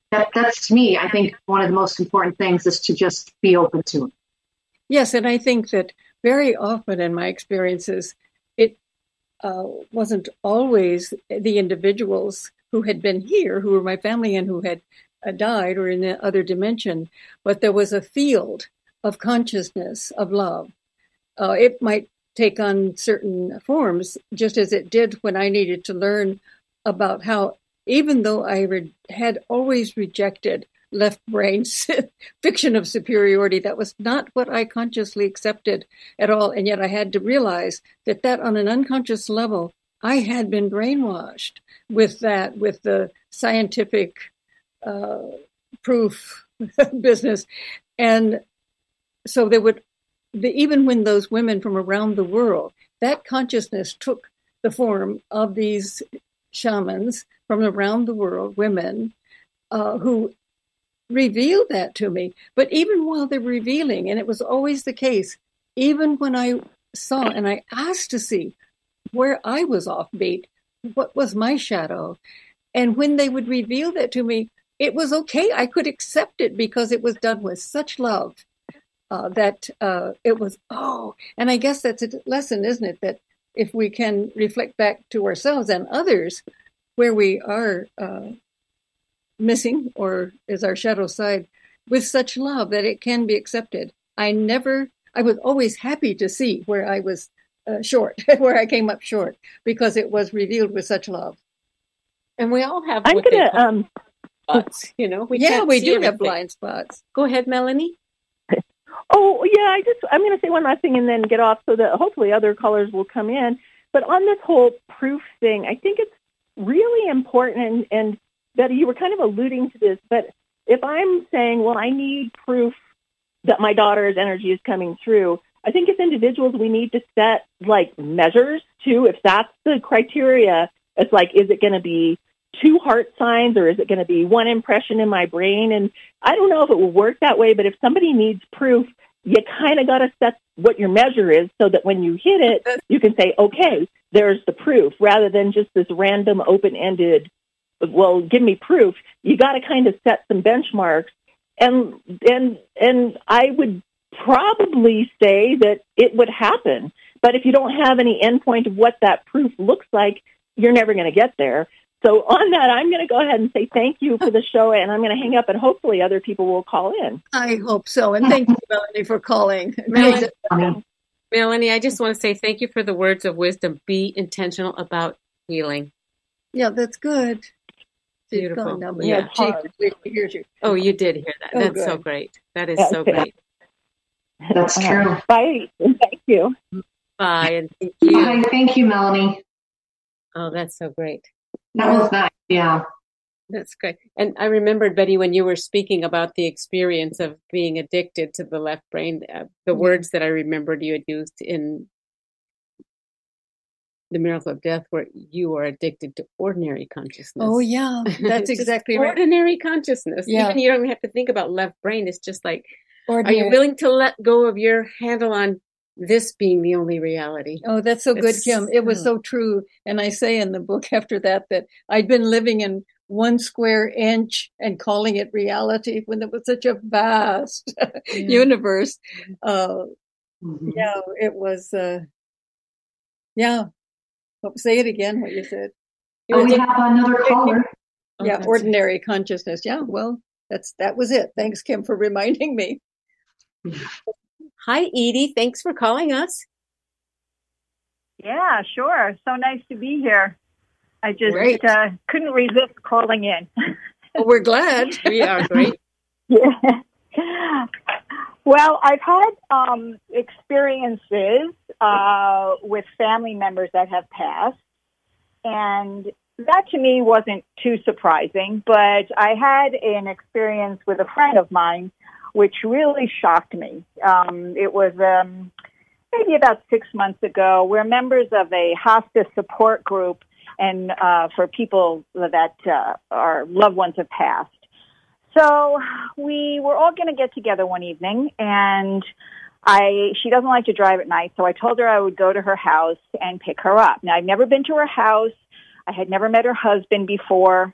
that, that's to me, I think one of the most important things is to just be open to it. Yes, and I think that very often in my experiences, it uh, wasn't always the individuals who had been here, who were my family and who had uh, died or in the other dimension, but there was a field of consciousness, of love. Uh, it might take on certain forms, just as it did when I needed to learn about how, even though I re- had always rejected left brain's fiction of superiority, that was not what I consciously accepted at all. And yet I had to realize that that on an unconscious level, I had been brainwashed with that, with the scientific uh, proof business. And so there would, the, even when those women from around the world, that consciousness took the form of these shamans from around the world, women uh, who revealed that to me. But even while they're revealing, and it was always the case, even when I saw and I asked to see where I was offbeat, what was my shadow, and when they would reveal that to me, it was okay. I could accept it because it was done with such love uh, that uh, it was, oh, and I guess that's a lesson, isn't it? That if we can reflect back to ourselves and others where we are uh, missing or is our shadow side with such love that it can be accepted. I never, I was always happy to see where I was uh, short, where I came up short, because it was revealed with such love. And we all have I'm what gonna they call um spots, you know. We yeah, can't we see do everything. have blind spots. Go ahead, Melanie. oh yeah, I just I'm gonna say one last thing and then get off so that hopefully other callers will come in. But on this whole proof thing, I think it's really important, and, and Betty, you were kind of alluding to this, but if I'm saying, well, I need proof that my daughter's energy is coming through, I think as individuals, we need to set like measures too. If that's the criteria, it's like, is it going to be two heart signs or is it going to be one impression in my brain? And I don't know if it will work that way, but if somebody needs proof, you kind of got to set what your measure is so that when you hit it, you can say, okay, there's the proof, rather than just this random open-ended, well, give me proof. You got to kind of set some benchmarks. And, and, and I would probably say that it would happen. But if you don't have any endpoint of what that proof looks like, you're never going to get there. So on that, I'm going to go ahead and say thank you for the show, and I'm going to hang up, and hopefully other people will call in. I hope so. And thank you, Melanie, for calling. Melanie, Melanie, I just want to say thank you for the words of wisdom. Be intentional about healing. Yeah, that's good. Beautiful. Now, yeah. Chief, we hear you. Oh, you did hear that. Oh, That's good. so great. That is Yeah, so okay. great. That's true. Uh, bye. Thank you. Bye, and thank you. Hi, thank you, Melanie. Oh, that's so great. That was nice. Yeah. That's great. And I remembered, Betty, when you were speaking about the experience of being addicted to the left brain, uh, the Mm-hmm. words that I remembered you had used in The Miracle of Death were, you are addicted to ordinary consciousness. Oh, yeah, that's Just exactly right. ordinary consciousness. Yeah. Even you don't even have to think about left brain. It's just like, Ordinary. are you willing to let go of your handle on this being the only reality? Oh, that's so good, It's- Kim. It was so true. And I say in the book after that, that I'd been living in one square inch and calling it reality when it was such a vast universe. Uh, Mhm. yeah, it was, uh, yeah. Oh, say it again, what you said. Oh, we have another caller. Oh, Yeah, that's ordinary consciousness. Yeah, well, that's that was it. Thanks, Kim, for reminding me. Hi, Edie. Thanks for calling us. Yeah, sure. So nice to be here. I just Great. uh, couldn't resist calling in. Well, we're glad. We are great. Yeah. Well, I've had um, experiences uh, with family members that have passed, and that to me wasn't too surprising, but I had an experience with a friend of mine which really shocked me. Um, it was um, maybe about six months ago. We're members of a hospice support group and uh, for people that uh, our loved ones have passed. So we were all going to get together one evening, and I she doesn't like to drive at night, so I told her I would go to her house and pick her up. Now, I've never been to her house. I had never met her husband before.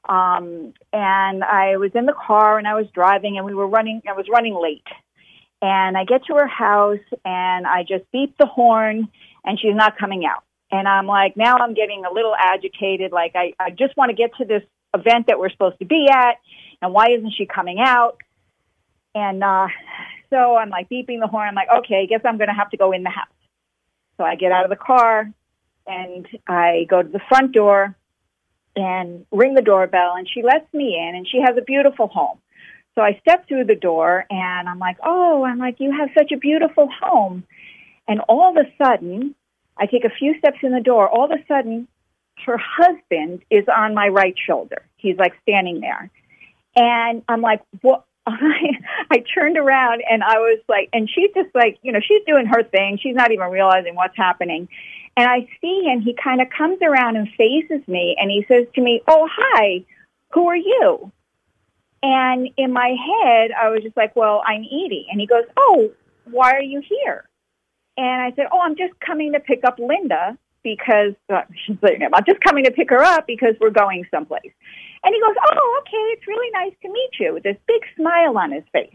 Um, and I was in the car and I was driving and we were running, I was running late. And I get to her house and I just beep the horn and she's not coming out. And I'm like, now I'm getting a little agitated. Like, I, I just want to get to this event that we're supposed to be at. And why isn't she coming out? And uh, so I'm like beeping the horn. I'm like, okay, I guess I'm going to have to go in the house. So I get out of the car and I go to the front door and ring the doorbell, and she lets me in, and she has a beautiful home. So I step through the door, and I'm like, oh, I'm like, you have such a beautiful home. And all of a sudden, I take a few steps in the door. All of a sudden, her husband is on my right shoulder. He's like standing there. And I'm like, what? I, I turned around and I was like, and she's just like, you know, she's doing her thing. She's not even realizing what's happening. And I see him, he kind of comes around and faces me and he says to me, oh, hi, who are you? And in my head, I was just like, well, I'm Edie. And he goes, oh, why are you here? And I said, oh, I'm just coming to pick up Linda because, uh, I'm just coming to pick her up because we're going someplace. And he goes, oh, okay, it's really nice to meet you, with this big smile on his face.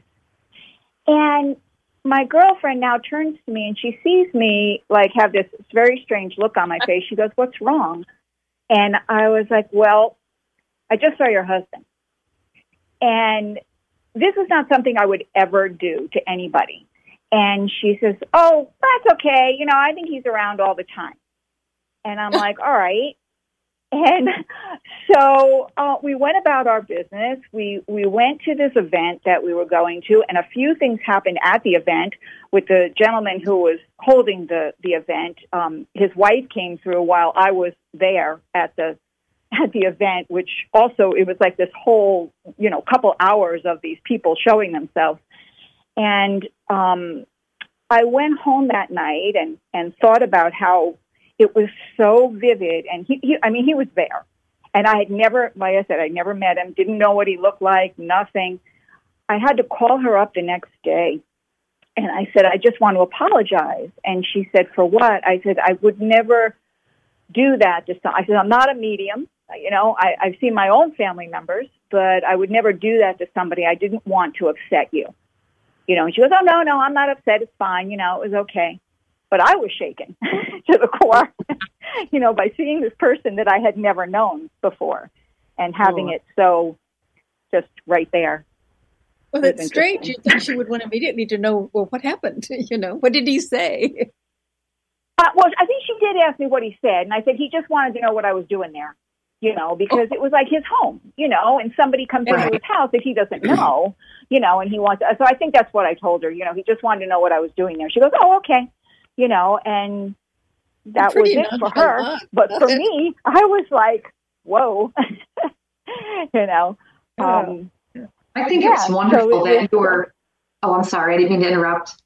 And my girlfriend now turns to me and she sees me like have this very strange look on my face. She goes, what's wrong? And I was like, well, I just saw your husband. And this is not something I would ever do to anybody. And she says, oh, that's okay. You know, I think he's around all the time. And I'm like, all right. And so uh, we went about our business. We we went to this event that we were going to, and a few things happened at the event with the gentleman who was holding the, the event. Um, his wife came through while I was there at the at the event, which also, it was like this whole, you know, couple hours of these people showing themselves. And um, I went home that night and, and thought about how it was so vivid. And he, he, I mean, he was there. And I had never, like I said, I never met him, didn't know what he looked like, nothing. I had to call her up the next day. And I said, I just want to apologize. And she said, for what? I said, I would never do that to some. I said, I'm not a medium. You know, I, I've seen my own family members, but I would never do that to somebody. I didn't want to upset you. You know, and she goes, oh, no, no, I'm not upset. It's fine. You know, it was okay. But I was shaken to the core, you know, by seeing this person that I had never known before and having oh. it so just right there. Well, that's strange. You'd think she would want immediately to know, well, what happened? You know, what did he say? Uh, well, I think she did ask me what he said. And I said he just wanted to know what I was doing there, you know, because oh. it was like his home, you know, and somebody comes into his house that he doesn't know, you know, and he wants to, so I think that's what I told her. You know, he just wanted to know what I was doing there. She goes, oh, okay. You know, and that was it for her. Luck. But for me, I was like, whoa, you know. Um, I think yeah, it's wonderful so it, that you're, oh, I'm sorry, I didn't mean to interrupt.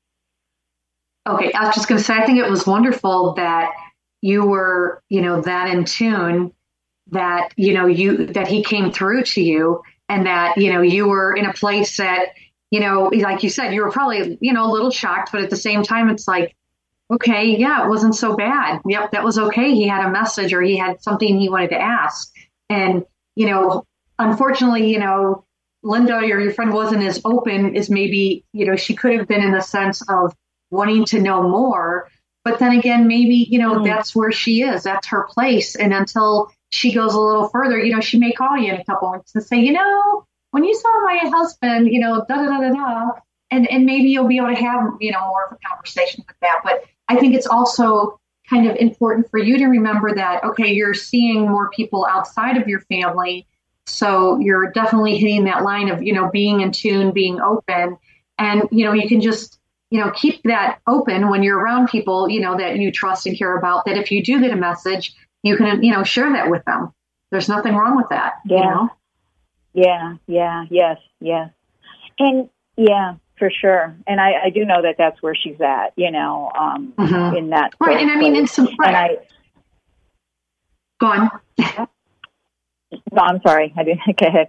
Okay, I was just going to say, I think it was wonderful that you were, you know, that in tune, that, you know, you, that he came through to you, and that, you know, you were in a place that, you know, like you said, you were probably, you know, a little shocked, but at the same time, it's like, okay, yeah, it wasn't so bad. Yep, that was okay. He had a message or he had something he wanted to ask. And, you know, unfortunately, you know, Linda or your friend wasn't as open as maybe, you know, she could have been in the sense of wanting to know more. But then again, maybe, you know, mm. that's where she is. That's her place. And until she goes a little further, you know, she may call you in a couple weeks and say, you know, when you saw my husband, you know, da da da da da. And, and maybe you'll be able to have, you know, more of a conversation with that. But I think it's also kind of important for you to remember that, okay, you're seeing more people outside of your family. So you're definitely hitting that line of, you know, being in tune, being open. And, you know, you can just, you know, keep that open when you're around people, you know, that you trust and care about, that if you do get a message, you can, you know, share that with them. There's nothing wrong with that. Yeah. You know? Yeah. Yeah. Yes. Yes. And yeah. For sure. And I, I do know that that's where she's at, you know, um, mm-hmm. in that. Right. And I mean, it's some, right. And I, go on. No, I'm sorry. I didn't, go ahead.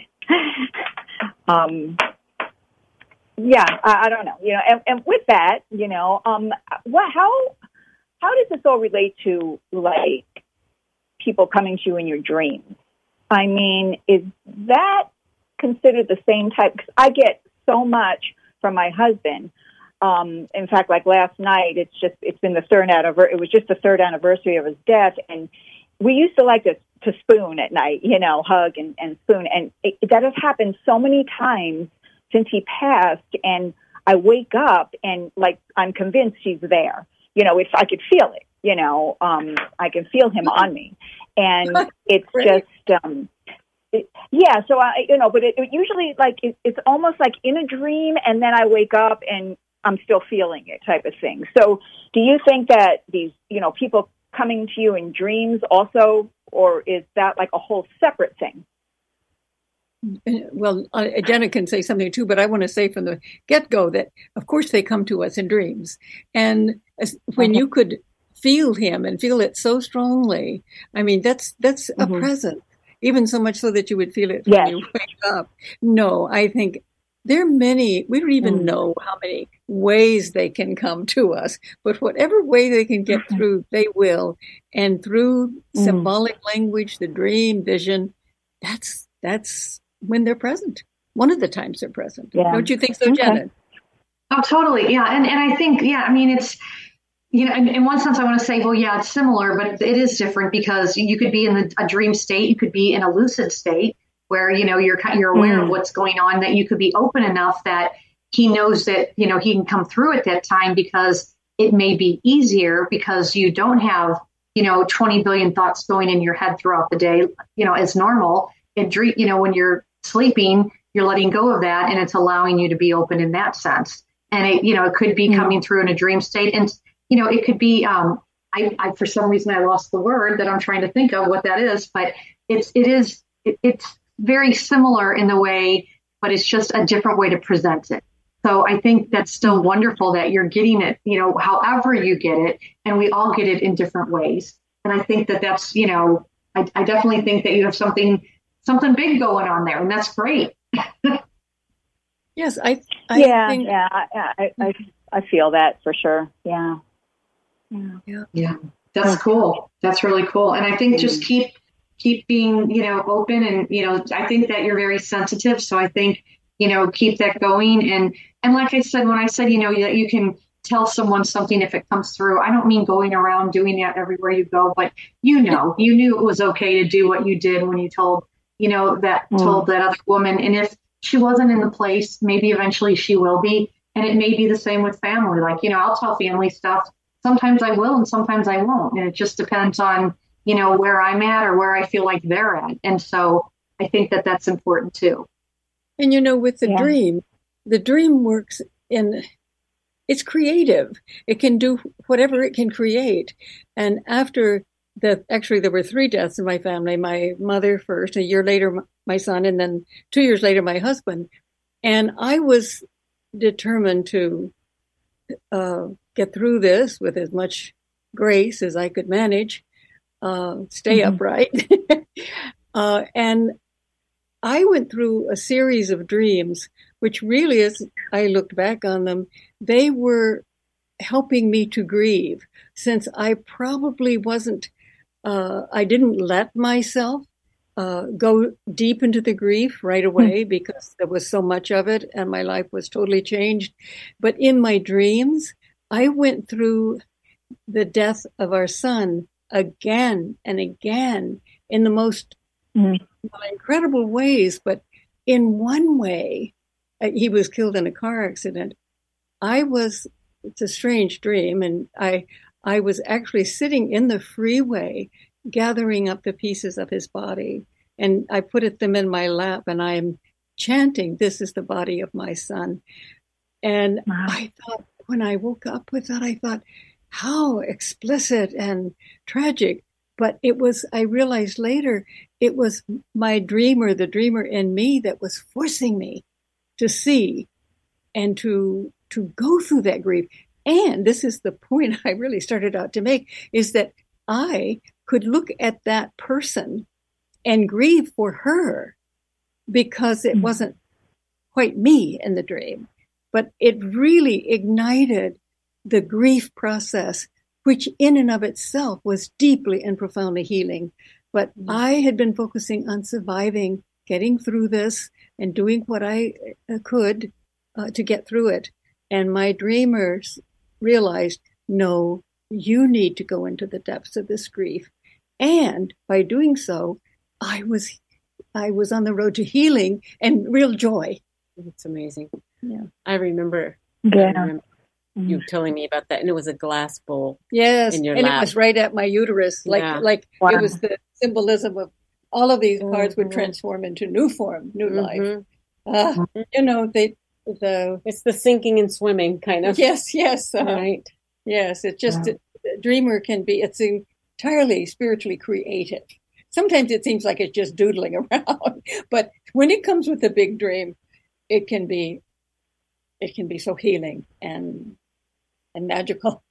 um, yeah, I, I don't know, you know, and, and with that, you know, um, what, how, how does this all relate to like people coming to you in your dreams? I mean, is that considered the same type? Because I get so much from my husband. Um, in fact, like last night, it's just, it's been the third anniversary. It was just the third anniversary of his death. And we used to like to, to spoon at night, you know, hug and, and spoon. And it, that has happened so many times since he passed. And I wake up and like, I'm convinced she's there. You know, if I could feel it, you know, um, I can feel him on me. And it's just, um, it, yeah, so I, you know, but it, it usually like, it, it's almost like in a dream and then I wake up and I'm still feeling it type of thing. So do you think that these, you know, people coming to you in dreams also, or is that like a whole separate thing? Well, uh, Jenna can say something too, but I want to say from the get-go that, of course, they come to us in dreams. And as, when you could feel him and feel it so strongly, I mean, that's that's mm-hmm. a present, even so much so that you would feel it when yes. you wake up. No, I think there are many, we don't even mm. know how many ways they can come to us, but whatever way they can get mm-hmm. through, they will. And through mm. symbolic language, the dream, vision, that's that's when they're present. One of the times they're present. Yeah. Don't you think so, okay. Janet? Oh, totally. Yeah. And and I think, yeah, I mean, it's, you know, in, in one sense, I want to say, well, yeah, it's similar, but it is different because you could be in the, a dream state. You could be in a lucid state where, you know, you're you're aware mm. of what's going on, that you could be open enough that he knows that, you know, he can come through at that time because it may be easier because you don't have, you know, twenty billion thoughts going in your head throughout the day, you know, as normal. And dream, you know, when you're sleeping, you're letting go of that and it's allowing you to be open in that sense. And it, you know, it could be mm. coming through in a dream state. And, you know, it could be, um, I, I, for some reason, I lost the word that I'm trying to think of what that is, but it's, it is, it, it's very similar in the way, but it's just a different way to present it. So I think that's still wonderful that you're getting it, you know, however you get it, and we all get it in different ways. And I think that that's, you know, I, I definitely think that you have something, something big going on there, and that's great. Yes, I, I yeah, think... yeah, I, I, I feel that for sure. Yeah. Yeah. Yeah. That's cool. That's really cool. And I think just keep, keep being, you know, open and, you know, I think that you're very sensitive. So I think, you know, keep that going. And, and like I said, when I said, you know, that you can tell someone something if it comes through, I don't mean going around doing that everywhere you go, but you know, you knew it was okay to do what you did when you told, you know, that mm. told that other woman. And if she wasn't in the place, maybe eventually she will be. And it may be the same with family. Like, you know, I'll tell family stuff. Sometimes I will and sometimes I won't. And it just depends on, you know, where I'm at or where I feel like they're at. And so I think that that's important too. And, you know, with the yeah. dream, the dream works in, it's creative. It can do whatever it can create. And after the, actually there were three deaths in my family, my mother first, a year later, my son, and then two years later, my husband. And I was determined to uh, get through this with as much grace as I could manage, uh, stay mm-hmm. upright. uh, and I went through a series of dreams, which really, as I looked back on them, they were helping me to grieve, since I probably wasn't, uh, I didn't let myself uh, go deep into the grief right away mm-hmm. because there was so much of it and my life was totally changed. But in my dreams, I went through the death of our son again and again in the most mm-hmm. incredible ways. But in one way, uh, he was killed in a car accident. I was, it's a strange dream, and I I was actually sitting in the freeway gathering up the pieces of his body, and I put it, them in my lap, and I'm chanting, "This is the body of my son." And wow. I thought, when I woke up with that, I thought, how explicit and tragic. But it was, I realized later, it was my dreamer, the dreamer in me, that was forcing me to see and to to go through that grief. And this is the point I really started out to make, is that I could look at that person and grieve for her, because it mm-hmm. wasn't quite me in the dream, but it really ignited the grief process, which in and of itself was deeply and profoundly healing. But mm-hmm. I had been focusing on surviving, getting through this, and doing what I uh, could uh, to get through it. And my dreamers realized, no, you need to go into the depths of this grief. And by doing so, I was I was on the road to healing and real joy. It's amazing. Yeah. I remember, yeah. I remember you mm-hmm. telling me about that, and it was a glass bowl. Yes, in your and lap. It was right at my uterus. Like yeah. like wow. It was the symbolism of all of these cards mm-hmm. would transform into new form, new mm-hmm. life. Uh, you know, they the it's the sinking and swimming kind of. Yes, yes, uh, right. Yes, it's just yeah. a, a dreamer can be. It's entirely spiritually creative. Sometimes it seems like it's just doodling around, but when it comes with a big dream, it can be, it can be so healing and and magical.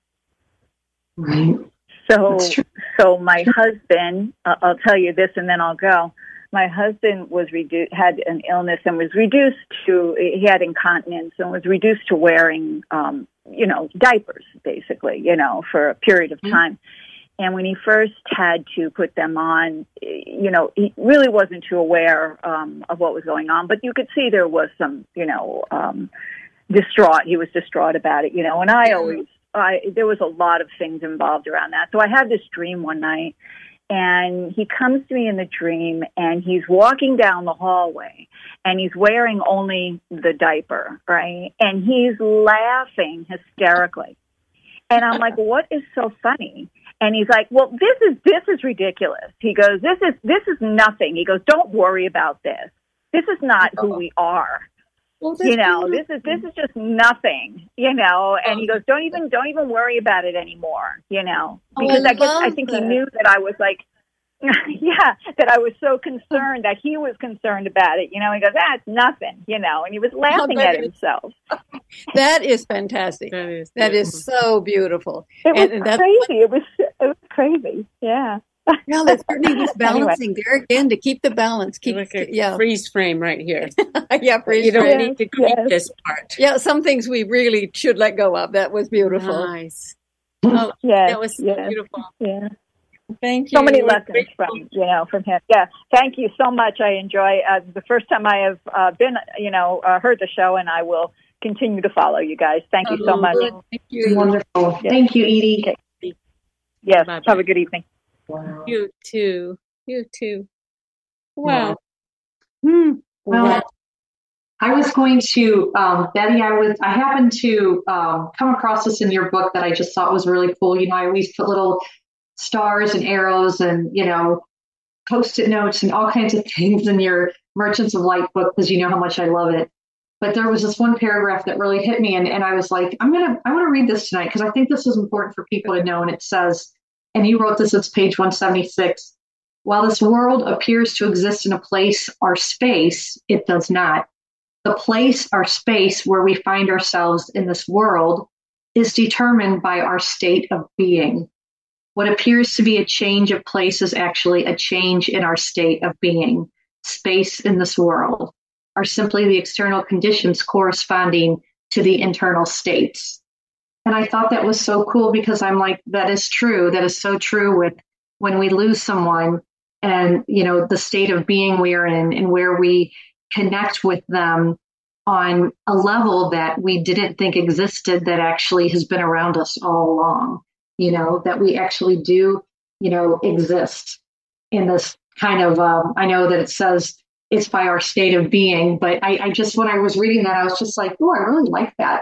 Right. So, so my husband, uh, I'll tell you this, and then I'll go. My husband was redu- had an illness and was reduced to. He had incontinence and was reduced to wearing, um, you know, diapers, basically, you know, for a period of time. Mm-hmm. And when he first had to put them on, you know, he really wasn't too aware um, of what was going on. But you could see there was some, you know, um, distraught. He was distraught about it, you know. And I always, I there was a lot of things involved around that. So I had this dream one night, and he comes to me in the dream, and he's walking down the hallway, and he's wearing only the diaper, right? And he's laughing hysterically. And I'm like, what is so funny? And he's like, well, this is, this is ridiculous. He goes, this is, this is nothing. He goes, don't worry about this. This is not who we are. Well, you know, this is, this is just nothing, you know, and he goes, don't even, don't even worry about it anymore, you know, because oh, I, I guess, I think that. He knew that I was like, yeah, that I was so concerned that he was concerned about it. You know, he goes, ah, it's nothing, you know, and he was laughing at himself. That is fantastic. That is, that is so beautiful. It was and, and crazy. It was, it was crazy. Yeah. Yeah, that's certainly was balancing anyway. There again to keep the balance. Keep like a yeah. freeze frame right here. yeah, freeze you don't frame. need to keep yes. this part. Yeah, some things we really should let go of. That was beautiful. Nice. Oh, yes, that was so yes, beautiful. Yeah. Thank you. So many lessons from, you know, from him. Yeah. Thank you so much. I enjoy uh, the first time I have uh, been, you know, uh, heard the show, and I will continue to follow you guys. Thank you so much. Thank you. Wonderful. Yes. Thank you, Edie. Okay. Yes. Bye-bye. Have a good evening. Wow. You too. You too. Wow. wow. Hmm. Well, wow. I was going to, um, Betty, I was, I happened to um, come across this in your book that I just thought was really cool. You know, I always put little stars and arrows and, you know, Post-it notes and all kinds of things in your Merchants of Light book because you know how much I love it. But there was this one paragraph that really hit me, and, and I was like, I'm gonna, I want to read this tonight because I think this is important for people to know. And it says, and you wrote this, it's page one seventy-six. While this world appears to exist in a place or space, it does not. The place or space where we find ourselves in this world is determined by our state of being. What appears to be a change of place is actually a change in our state of being. Space in this world are simply the external conditions corresponding to the internal states. And I thought that was so cool because I'm like, that is true. That is so true with when we lose someone and, you know, the state of being we're in and where we connect with them on a level that we didn't think existed that actually has been around us all along. You know, that we actually do, you know, exist in this kind of, um, I know that it says it's by our state of being, but I, I just, when I was reading that, I was just like, oh, I really like that.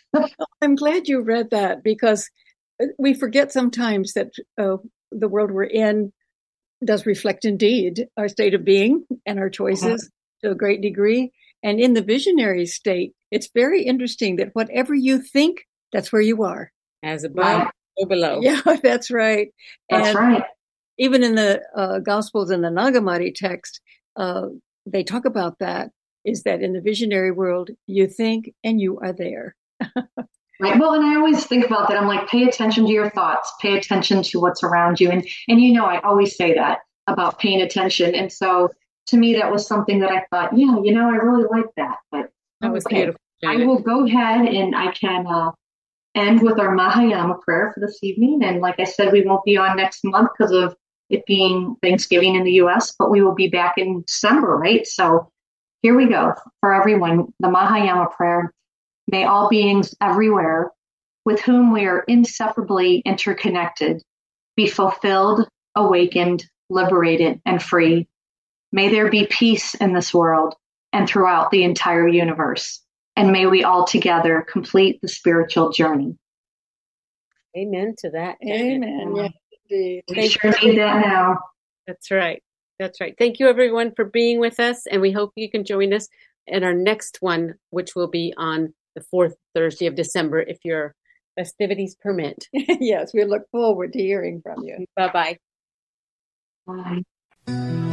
I'm glad you read that because we forget sometimes that uh, the world we're in does reflect indeed our state of being and our choices uh-huh. to a great degree. And in the visionary state, it's very interesting that whatever you think, that's where you are. As above. Wow. Below. Yeah, that's right. That's and right. Even in the uh, Gospels and the Nagamati text, uh, they talk about that, is that in the visionary world, you think and you are there. Right. Well, and I always think about that. I'm like, pay attention to your thoughts, pay attention to what's around you. And, and you know, I always say that about paying attention. And so to me, that was something that I thought, yeah, you know, I really like that. But that was okay. beautiful. I will go ahead and I can uh, end with our Mahayama prayer for this evening. And like I said, we won't be on next month because of it being Thanksgiving in the U S, but we will be back in December, right? So here we go for everyone, the Mahayama prayer. May all beings everywhere with whom we are inseparably interconnected be fulfilled, awakened, liberated, and free. May there be peace in this world and throughout the entire universe. And may we all together complete the spiritual journey. Amen to that. Amen. Yeah, indeed. We sure need that now. That's right. That's right. Thank you, everyone, for being with us. And we hope you can join us in our next one, which will be on the fourth Thursday of December, if your festivities permit. Yes, we look forward to hearing from you. Bye-bye. Bye.